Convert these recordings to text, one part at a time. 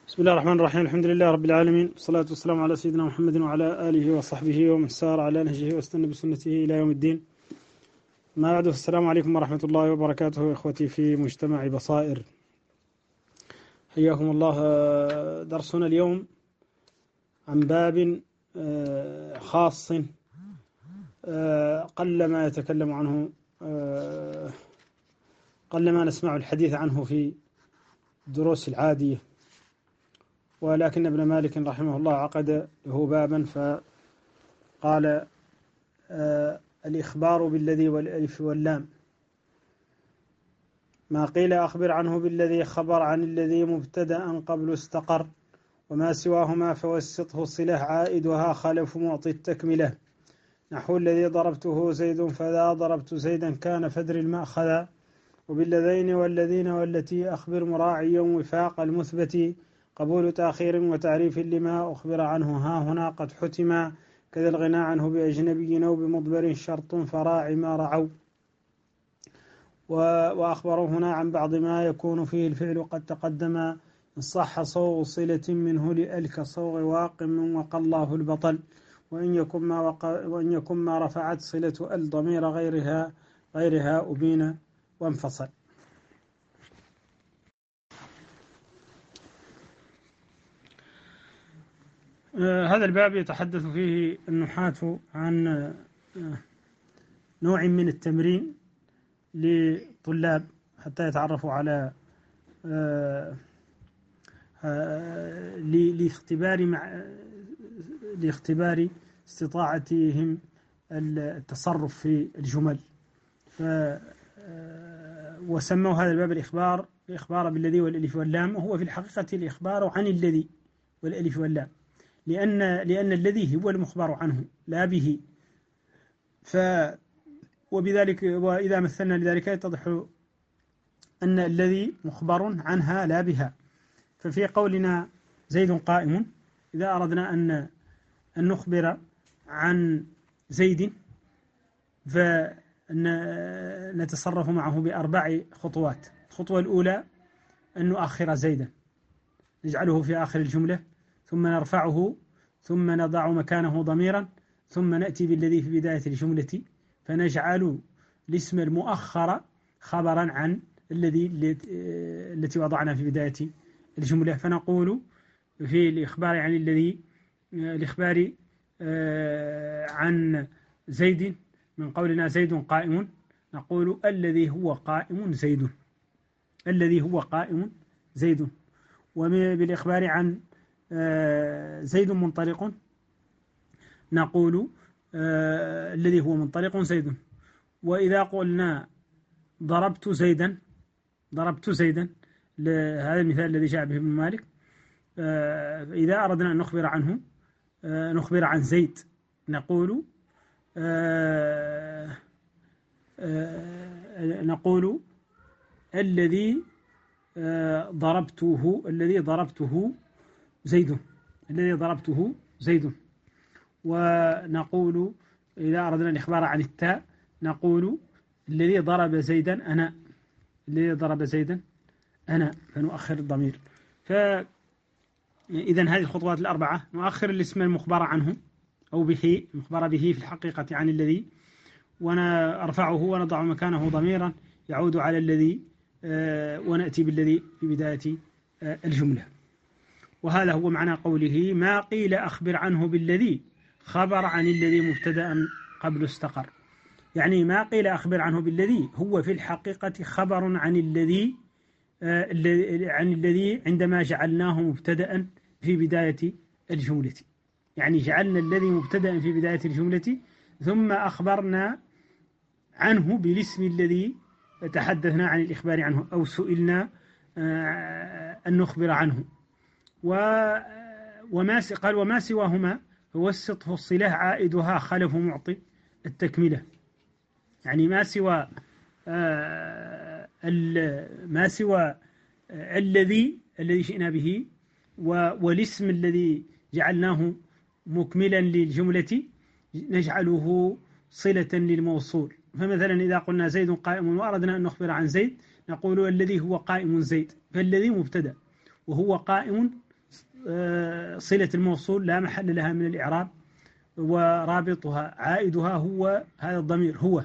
بسم الله الرحمن الرحيم. الحمد لله رب العالمين، والصلاة والسلام على سيدنا محمد وعلى آله وصحبه ومن سار على نهجه واستنى بسنته إلى يوم الدين. ما بعد، السلام عليكم ورحمة الله وبركاته إخوتي في مجتمع بصائر، حياكم الله. درسنا اليوم عن باب خاص قلما يتكلم عنه، قلما نسمع الحديث عنه في الدروس العادية، ولكن ابن مالك رحمه الله عقد له بابا فقال الإخبار بالذي والألف واللام. ما قيل أخبر عنه بالذي خبر عن الذي مبتدأ قبل استقر، وما سواهما فوسطه صلة عائدها خلف معطي التكملة، نحو الذي ضربته زيد فذا ضربت زيدا كان فدر المأخذ، وبالذين والذين والتي أخبر مراعيا وفاق المثبت، قبول تأخير وتعريف لما أخبر عنه ها هنا قد حتما، كذا الغنى عنه بأجنبي أو بمضبر شرط فراع ما رعوا. وأخبروا هنا عن بعض ما يكون فيه الفعل قد تقدم، إن صح صوغ صلة منه لألك صوغ واقم وقى الله البطل، وإن يكن ما رفعت صلة الضمير غيرها أبين وانفصل. هذا الباب يتحدث فيه النحاة عن نوع من التمرين لطلاب حتى يتعرفوا على لاختبار استطاعتهم التصرف في الجمل، وسموا هذا الباب الإخبار بالذي والألف واللام، وهو في الحقيقة الإخبار عن الذي والألف واللام، لأن الذي هو المخبر عنه لا به. وبذلك وإذا مثلنا لذلك يتضح أن الذي مخبر عنها لا بها. ففي قولنا زيد قائم، إذا أردنا أن نخبر عن زيد فنتصرف معه بأربع خطوات. الخطوة الأولى أن نؤخر زيدا، نجعله في آخر الجملة، ثم نرفعه، ثم نضع مكانه ضميرا، ثم نأتي بالذي في بداية الجملة فنجعل الاسم المؤخر خبرا عن التي وضعنا في بداية الجملة. فنقول في الإخبار عن الذي، الإخبار عن زيد من قولنا زيد قائم، نقول الذي هو قائم زيد، الذي هو قائم زيد. وبالإخبار عن زيد منطلق نقول الذي هو منطلق زيد. وإذا قلنا ضربت زيدا، هذا المثال الذي جاء به ابن مالك، إذا أردنا أن نخبر عنه، نخبر عن زيد، نقول الذي ضربته زيد. ونقول إذا أردنا الإخبار عن التاء نقول الذي ضرب زيدا أنا، فنؤخر الضمير. فإذن هذه الخطوات الأربعة: نؤخر الاسم المخبر عنه أو به، المخبر به في الحقيقة عن الذي، ونرفعه ونضع مكانه ضميرا يعود على الذي، ونأتي بالذي في بداية الجملة. وهذا هو معنى قوله ما قيل أخبر عنه بالذي خبر عن الذي مبتدأ قبل استقر. يعني ما قيل أخبر عنه بالذي هو في الحقيقة خبر عن الذي عندما جعلناه مبتدأ في بداية الجملة. يعني جعلنا الذي مبتدأ في بداية الجملة، ثم أخبرنا عنه بالاسم الذي تحدثنا عن الإخبار عنه أو سئلنا أن نخبر عنه. وما سواهما فوسطه الصلة عائدها خلف معطي التكملة. يعني ما سوى الذي شئنا به والاسم الذي جعلناه مكملا للجملة نجعله صلة للموصول. فمثلا إذا قلنا زيد قائم وأردنا أن نخبر عن زيد نقول الذي هو قائم زيد، فالذي مبتدأ وهو قائم صلة الموصول لا محل لها من الإعراب، ورابطها عائدها هو هذا الضمير هو،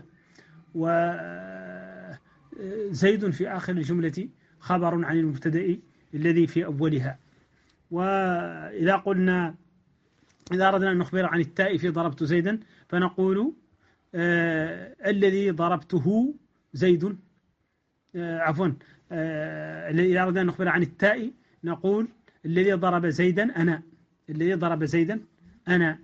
وزيد في آخر الجملة خبر عن المبتدأ الذي في أولها. وإذا قلنا إذا أردنا أن نخبر عن التاء في ضربت زيدا فنقول الذي ضربته زيد، عفوا إذا أردنا أن نخبر عن التاء نقول الذي ضرب زيدا أنا، الذي ضرب زيدا أنا،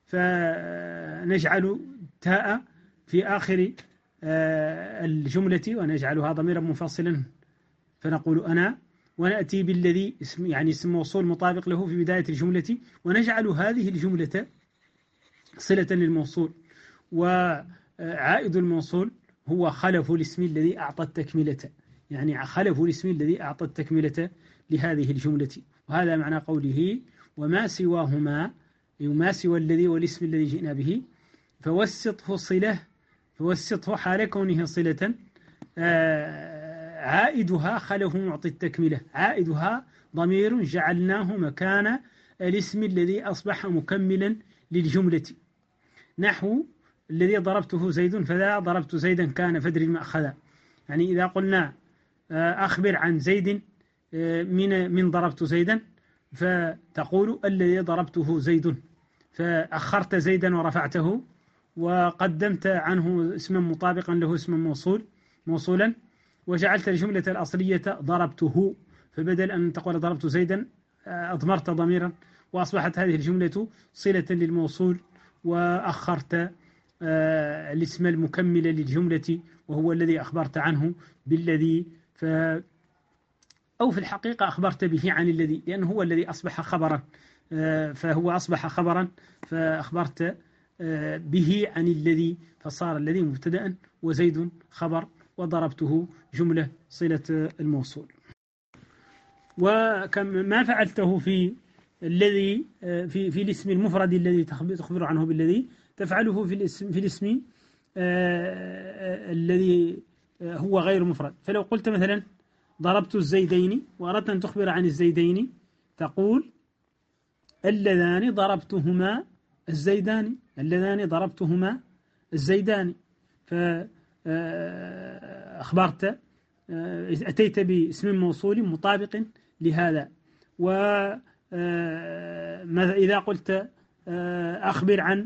فنجعل تاء في آخر الجملة ونجعلها ضميرا منفصلا فنقول أنا، ونأتي بالذي يعني اسم موصول مطابق له في بداية الجملة ونجعل هذه الجملة صلة للموصول، وعائد الموصول هو خلف الاسم الذي أعطى التكملة، يعني خلف الاسم الذي أعطى التكملة لهذه الجملة. وهذا معنى قوله وما سواهما، ما سوى الذي والاسم الذي جئنا به فوسطه صلة، فوسطه حال كونه صلة، عائدها خلف معطي التكملة، عائدها ضمير جعلناه مكان الاسم الذي أصبح مكملا للجملة، نحو الذي ضربته زيد فذا ضربت زيدا كان فدري المأخذ. يعني إذا قلنا أخبر عن زيد من ضربت زيدا فتقول الذي ضربته زيد، فأخرت زيدا ورفعته وقدمت عنه اسما مطابقا له اسما موصولا، وجعلت الجملة الأصلية ضربته، فبدل أن تقول ضربت زيدا أضمرت ضميرا وأصبحت هذه الجملة صلة للموصول، وأخرت الاسم المكمل للجملة وهو الذي أخبرت عنه بالذي، أو في الحقيقة أخبرت به عن الذي، لأنه هو الذي أصبح خبرا، فهو أصبح خبرا فأخبرت به عن الذي، فصار الذي مبتدأ وزيد خبر وضربته جملة صلة الموصول. وما فعلته في الذي في الاسم المفرد الذي تخبر عنه بالذي تفعله في الاسم الذي هو غير مفرد. فلو قلت مثلا ضربت الزيدين وأردت أن تخبر عن الزيدين تقول اللذان ضربتهما الزيدان، اللذان ضربتهما الزيدان، فأخبرت أتيت باسم موصول مطابق لهذا. وإذا قلت أخبر عن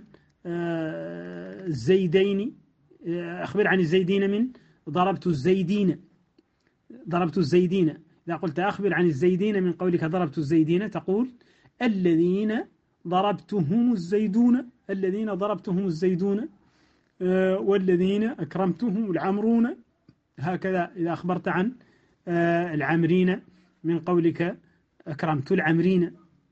الزيدين، أخبر عن الزيدين من ضربت الزيدين، ضربت الزيدين، إذا قلت أخبر عن الزيدين من قولك ضربت الزيدين تقول الذين ضربتهم الزيدون، الذين ضربتهم الزيدون، والذين أكرمتهم العمرون، هكذا إذا أخبرت عن العمرين من قولك أكرمت العمرين.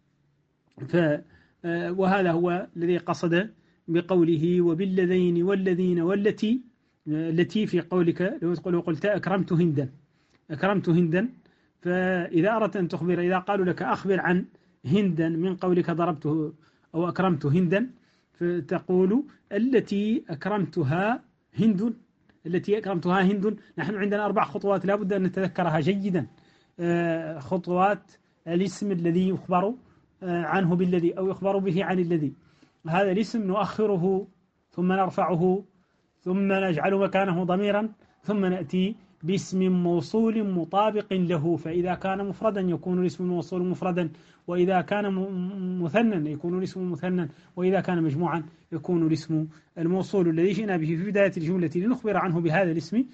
وهذا هو الذي قصد بقوله وبالذين والذين والتي، التي في قولك لو قلت أكرمت هندا، أكرمت هندا، فإذا أردت أن تخبر، إذا قالوا لك أخبر عن هندا من قولك ضربته أو أكرمت هندا فتقول التي أكرمتها هند، التي أكرمتها هند. نحن عندنا 4 خطوات لا بد أن نتذكرها جيدا، خطوات الاسم الذي يخبر عنه بالذي أو يخبر به عن الذي. هذا الاسم نؤخره ثم نرفعه ثم نجعل مكانه ضميرا ثم نأتي باسم موصول مطابق له، فإذا كان مفردا يكون الاسم الموصول مفردا، وإذا كان مثنى يكون الاسم مثنى، وإذا كان مجموعا يكون الاسم الموصول الذي جئنا به في بداية الجملة لنخبر عنه بهذا الاسم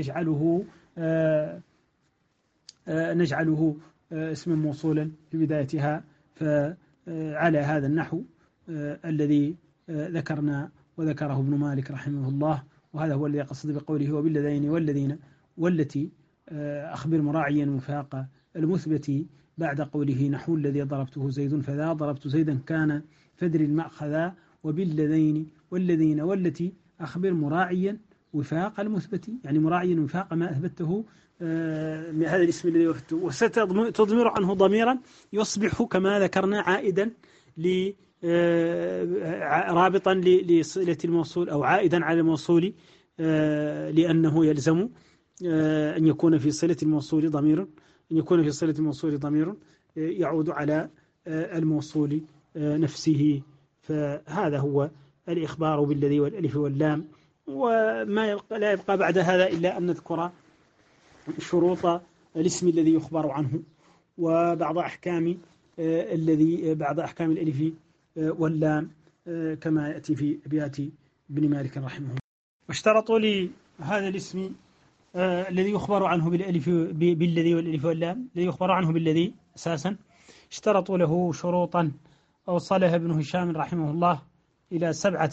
نجعله اسما موصولا في بدايتها، فعلى هذا النحو الذي ذكرنا وذكره ابن مالك رحمه الله. وهذا هو الذي قصد بقوله وبالذين والذين والتي، أخبر مراعيا مفاق المثبت بعد قوله نحو الذي ضربته زيد فذا ضربت زيدا كان فدري المأخذ، وبالذين والذين والتي أخبر مراعيا وفاق المثبت، يعني مراعيا وفاق ما أثبته من هذا الاسم الذي وفته، وستضمر عنه ضميرا يصبح كما ذكرنا عائدا رابطا لصلة الموصول أو عائدا على الموصول، لأنه يلزم أن يكون في صلة الموصول ضمير، أن يكون في صلة الموصول ضمير يعود على الموصول نفسه. فهذا هو الإخبار بالذي والألف واللام. وما لا يبقى بعد هذا إلا أن نذكر شروط الاسم الذي يخبر عنه وبعض أحكام بعض أحكام الألف واللام كما يأتي في أبيات ابن مالك رحمه الله. واشترطوا لهذا الاسم الذي يخبر عنه بالذي والألف واللام، الذي يخبر عنه بالذي أساسا، اشترطوا له شروطا أوصلها ابن هشام رحمه الله إلى 7.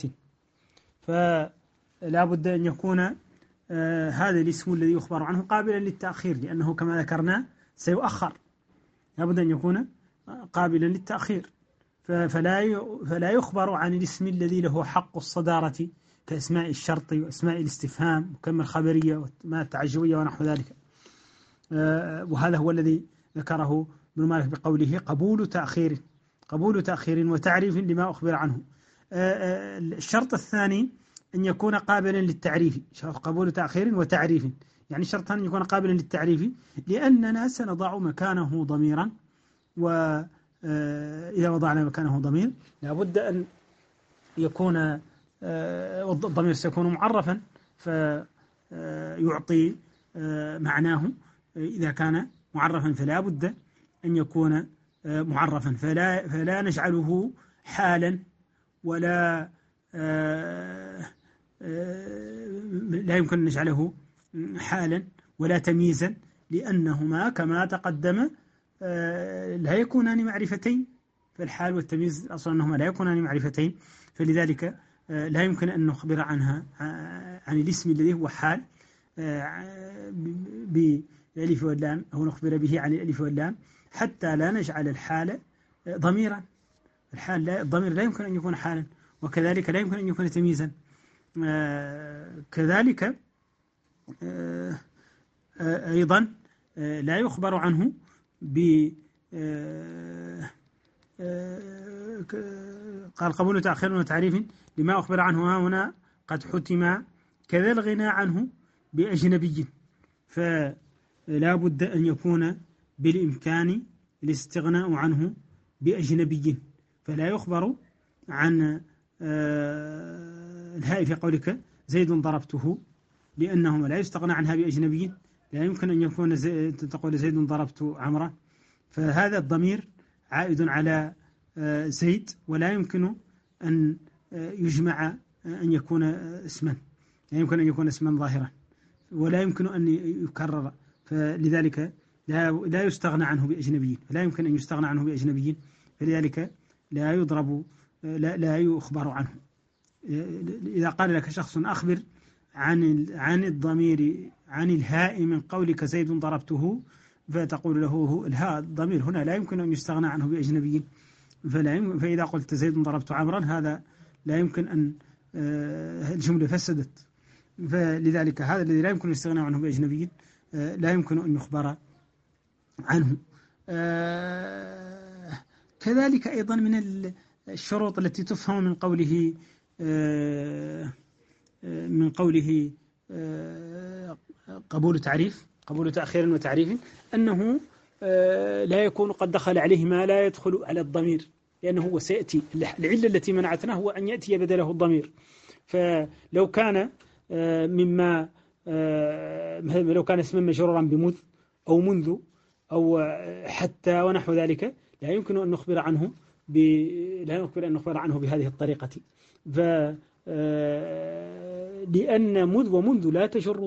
فلا بد أن يكون هذا الاسم الذي يخبر عنه قابلا للتأخير، لأنه كما ذكرنا سيؤخر، لا بد أن يكون قابلا للتأخير. فلا يخبر عن الاسم الذي له حق الصدارة كأسماء الشرط وأسماء الاستفهام وكم الخبرية وما التعجبية ونحو ذلك. وهذا هو الذي ذكره ابن مالك بقوله قبول تأخير وتعريف لما أخبر عنه. الشرط الثاني أن يكون قابلا للتعريف، قبول تأخير وتعريف، يعني شرط أن يكون قابلا للتعريف لأننا سنضع مكانه ضميرا، وإذا وضعنا مكانه ضمير لابد أن يكون الضمير سيكون معرفا فيعطي معناه. إذا كان معرفا فلا بد أن يكون معرفا، فلا نجعله حالا ولا لا يمكن أن نجعله حالا ولا تمييزا، لأنهما كما تقدم لا يكونان معرفتين، فالحال والتمييز أصلا أنهما لا يكونان معرفتين، فلذلك لا يمكن أن نخبر عنها عن الاسم الذي هو حال بالألف واللام، أو نخبر به عن الألف واللام حتى لا نجعل الحال ضميرا. الضمير لا يمكن أن يكون حالا، وكذلك لا يمكن أن يكون تمييزا. كذلك أيضا لا يخبر عنه قال قبول تأخير وتعريف لما أخبر عنه هنا قد حتم كذا الغنى عنه بأجنبي، فلا بد أن يكون بالإمكان الاستغناء عنه بأجنبي. فلا يخبر عن الهاء في قولك زيد ضربته، لأنهما لا يستغنى عنها بأجنبي. لا يمكن أن يكون تقول زيد ضربت عمرا، فهذا الضمير عائد على زيد، ولا يمكن أن يجمع أن يكون اسما، لا يمكن أن يكون اسما ظاهرا، ولا يمكن أن يكرر، فلذلك لا يستغنى عنه بأجنبي، لا يمكن أن يستغنى عنه بأجنبي، فلذلك لا يضرب لا يخبر عنه. إذا قال لك شخص أخبر عن الضمير عن الهاء من قولك زيد ضربته، فتقول له الهاء الضمير هنا لا يمكن أن يستغنى عنه بأجنبي، فإذا قلت زيد ضربت عمرا هذا لا يمكن أن الجملة فسدت، فلذلك هذا الذي لا يمكن الاستغناء عنه بأجنبي لا يمكن أن يخبر عنه. كذلك أيضا من الشروط التي تفهم من قوله قبول تأخير وتعريف أنه لا يكون قد دخل عليه ما لا يدخل على الضمير، لأنه هو سيأتي العلة التي منعتنا هو أن يأتي بدله الضمير. فلو كان لو كان اسما مجرورا بمذ أو منذ أو حتى ونحو ذلك لا يمكن أن نخبر عنه بهذه الطريقة، لأن مذ ومنذ لا تجر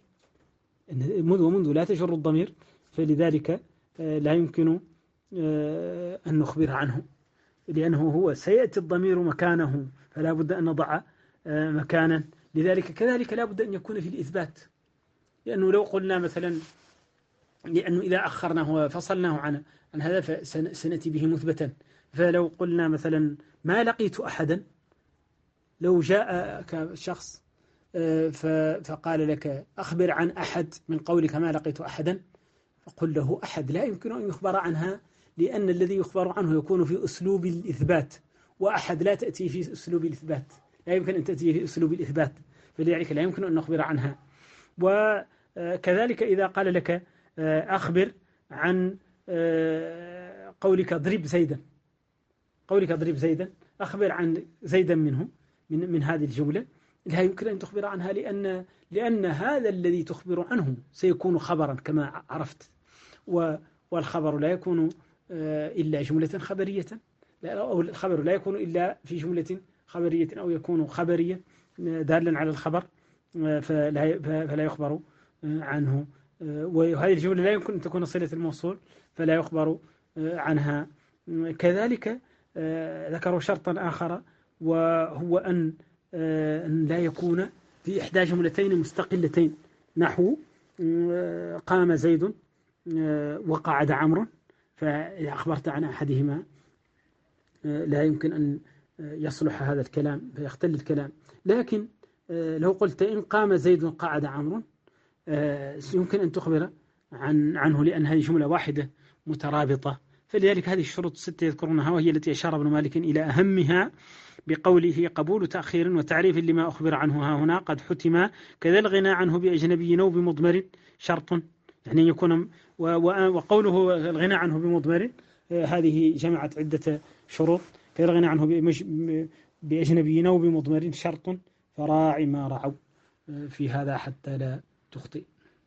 الضمير، فلذلك لا يمكن أن نخبر عنه، لأنه هو سيأتي الضمير مكانه، فلا بد أن نضع مكانا. لذلك كذلك لا بد أن يكون في الإثبات، لأنه لو قلنا مثلا، لأنه إذا أخرناه وفصلناه عن هذا فسنأتي به مثبتا. فلو قلنا مثلا ما لقيت أحدا، لو جاء شخص فقال لك أخبر عن أحد من قولك ما لقيت أحدا، فقل له أحد لا يمكن أن يخبر عنها، لأن الذي يخبر عنه يكون في أسلوب الإثبات، وأحد لا تأتي في أسلوب الإثبات، لا يمكن أن تأتي في أسلوب الإثبات، فلذلك لا يمكن أن نخبر عنها. وكذلك إذا قال لك أخبر عن قولك اضرب زيدا، قولك اضرب زيدا أخبر عن زيدا منه من هذه الجملة، لا يمكن أن تخبر عنها لأن هذا الذي تخبر عنه سيكون خبرا كما عرفت، والخبر لا يكون إلا جملة خبرية، أو الخبر لا يكون إلا في جملة خبرية أو يكون خبرية دالا على الخبر، فلا يخبر عنه، وهذه الجملة لا يمكن أن تكون صلة الموصول فلا يخبر عنها. كذلك ذكروا شرطا آخر، وهو أن لا يكون في إحدى جملتين مستقلتين، نحو قام زيد وقعد عمرو، فإذا أخبرت عن أحدهما لا يمكن أن يصلح هذا الكلام فيختل الكلام. لكن لو قلت إن قام زيد قعد عمرو يمكن أن تخبر عنه، لأن هذه جملة واحدة مترابطة. فلذلك هذه الشروط الستة يذكرونها، وهي التي أشار ابن مالك إلى أهمها بقوله قبول تأخير وتعريف لما أخبر عنه ها هنا قد حتم، كذا الغنى عنه بأجنبي أو بمضمر شرط، يعني يكون وقوله الغنى عنه بمضمر هذه جمعت عدة شروط، كذا الغنى عنه بأجنبي أو بمضمر شرط، فراعي ما رعوا في هذا حتى لا تخطئ.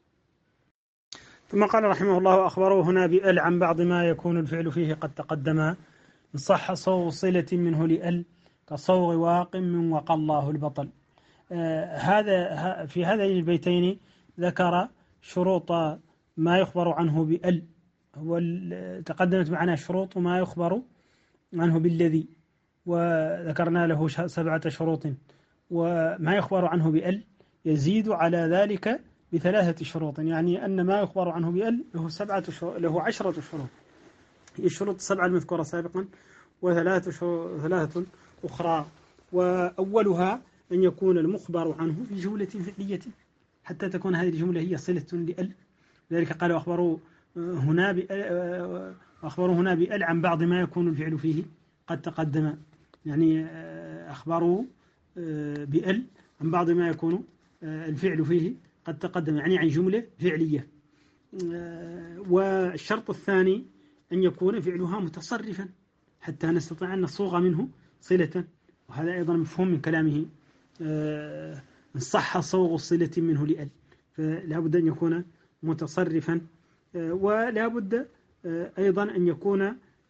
ثم قال رحمه الله أخبره هنا بأل عن بعض ما يكون الفعل فيه قد تقدم، إن صح صوغ صلة منه لأل كصوغ واق من وقى الله البطل. هذا في هذين البيتين ذكر شروط ما يخبر عنه بأل، تقدمت معنا شروط ما يخبر عنه بالذي، وذكرنا له 7 شروط، وما يخبر عنه بأل يزيد على ذلك ب3 شروط، يعني أن ما يخبر عنه بأل له 10 شروط، هي الشروط 7 المذكورة سابقا و3 أخرى. وأولها أن يكون المخبر عنه في جملة فعلية حتى تكون هذه الجملة هي صلة لأل، لذلك قالوا أخبروا هنا بأل عن بعض ما يكون الفعل فيه قد تقدم، يعني أخبروا بأل عن بعض ما يكون الفعل فيه قد تقدم، يعني عن جملة فعلية. والشرط الثاني أن يكون فعلها متصرفا حتى نستطيع أن نصوغ منه صلة، وهذا أيضا مفهوم من كلامه إن صح صوغ الصلة منه لأل، فلا بد أن يكون متصرفا، ولا بد أيضا أن يكون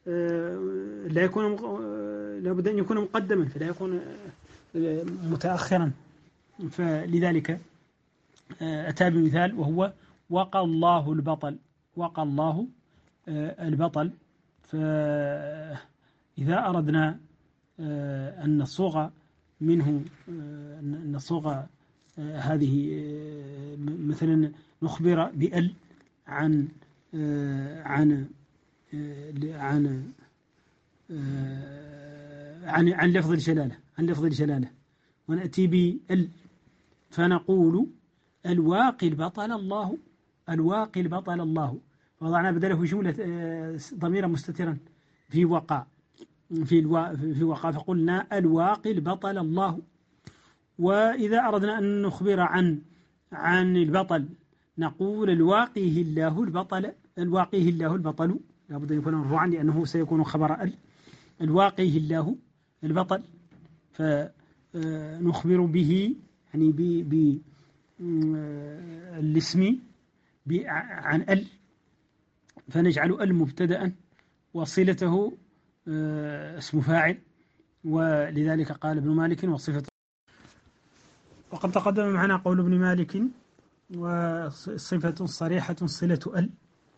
لا بد أن يكون مقدما فلا يكون متأخرا. فلذلك أتى بمثال وهو وقى الله البطل، وقى الله البطل. فإذا أردنا أن نصوغ منه نصوغ هذه مثلا نخبر بأل عن عن عن عن لفظ الجلالة، ونأتي بأل فنقول الواقي البطل الله، الواقي البطل الله، وضعنا بدله جملة ضميرا مستترا في وقع في وقع فقلنا الواقي البطل الله. وإذا أردنا أن نخبر عن البطل نقول الواقيه الله البطل، الواقيه الله البطل، لابد أن يكون مرفوعا لأنه سيكون خبر الواقيه الله البطل، فنخبر به يعني بالاسم عن ال، فنجعل ال مبتدأ وصلته اسم فاعل، ولذلك قال ابن مالك وصفة. وقد تقدم معنا قول ابن مالك وصفة صريحة صلة ال،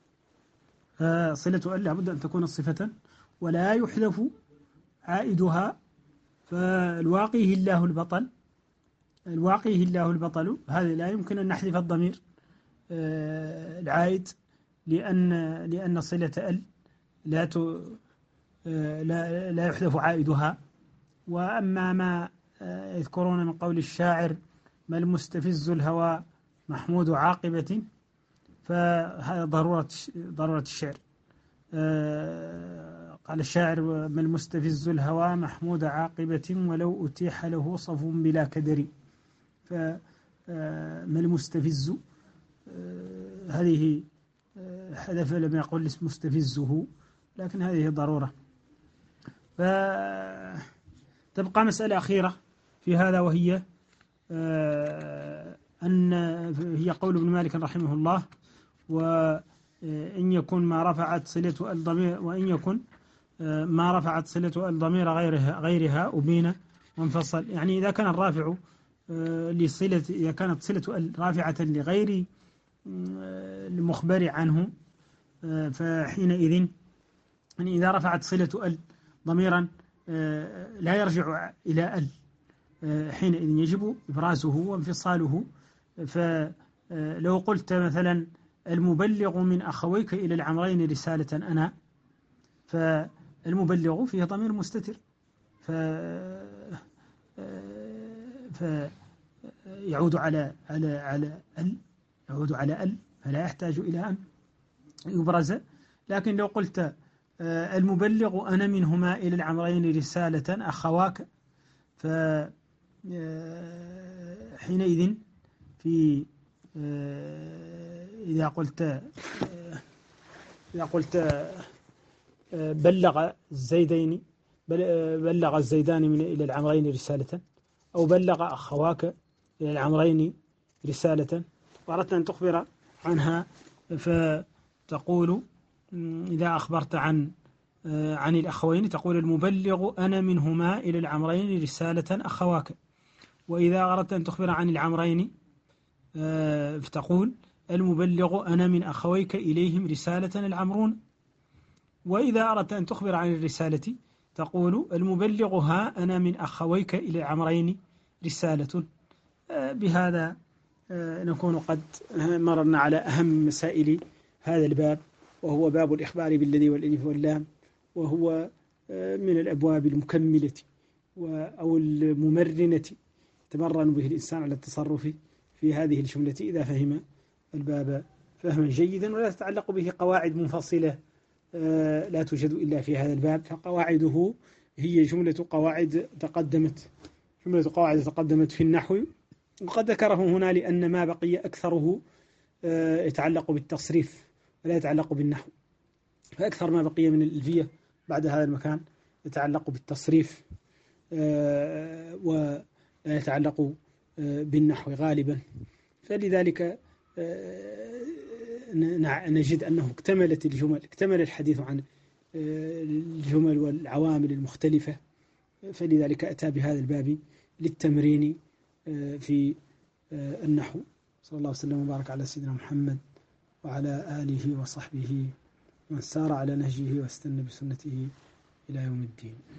صلة ال لابد أن تكون صفة ولا يحذف عائدها، فالواقيه الله البطل، الواقيه الله البطل هذا لا يمكن أن نحذف الضمير العائد لأن صلة ال لا يحذف عائدها. وأما ما يذكرون من قول الشاعر ما المستفز الهوى محمود عاقبة، فهذا ضرورة الشعر. قال الشاعر ما المستفز الهوى محمود عاقبة ولو أتيح له صف بلا كدر، فما المستفز هذه حذف لم يقل مستفزه، لكن هذه ضرورة. فتبقى مسألة أخيرة في هذا، وهي أن هي قول ابن مالك رحمه الله: وإن يكن ما رفعت صلة الضمير، وإن يكن ما رفعت صلة الضمير غيرها أبين وانفصل. يعني إذا كان الرافع لصلة، إذا كانت صلة رافعة لغير المخبر عنه، فحينئذ يعني إذا رفعت صلة ضميرا لا يرجع إلى حينئذ يجب إبرازه وانفصاله. فلو قلت مثلا: المبلغ من أخويك إلى العمرين رسالة أنا، فالمبلغ فيه ضمير مستتر، فيعود على يعود على فلا يحتاج إلى أن يبرز. لكن لو قلت: المبلغ أنا منهما إلى العمرين رسالة أخواك، فحينئذ في إذا قلت بلغ الزيدين، بلغ الزيدان من إلى العمرين رسالة، أو بلغ أخواك إلى العمرين رسالة، وأردت أن تخبر عنها، فتقول إذا أخبرت عن الأخوين تقول: المبلغ أنا منهما إلى العمرين رسالة أخواك. وإذا أردت أن تخبر عن العمرين فتقول: المبلغ أنا من أخويك إليهم رسالة العمرون. وإذا أردت أن تخبر عن الرسالة تقول: المبلغ ها أنا من أخويك إلى العمرين رسالة. بهذا نكون قد مررنا على أهم مسائل هذا الباب، وهو باب الإخبار بالذي والألف واللام، وهو من الأبواب المكملة أو الممرنة يتمرن به الإنسان على التصرف في هذه الجملة إذا فهم الباب فهما جيدا. ولا تتعلق به قواعد منفصلة لا توجد إلا في هذا الباب، فقواعده هي جملة قواعد تقدمت في النحو، وقد ذكره هنا لأن ما بقي أكثره يتعلق بالتصريف ولا يتعلق بالنحو، فأكثر ما بقي من الألفية بعد هذا المكان يتعلق بالتصريف ولا يتعلق بالنحو غالبا. فلذلك نجد أنه اكتمل الحديث عن الجمل والعوامل المختلفة، فلذلك أتى بهذا الباب للتمرين في النحو. صلى الله وسلم وبارك على سيدنا محمد وعلى آله وصحبه ومن سار على نهجه واستنى بسنته إلى يوم الدين.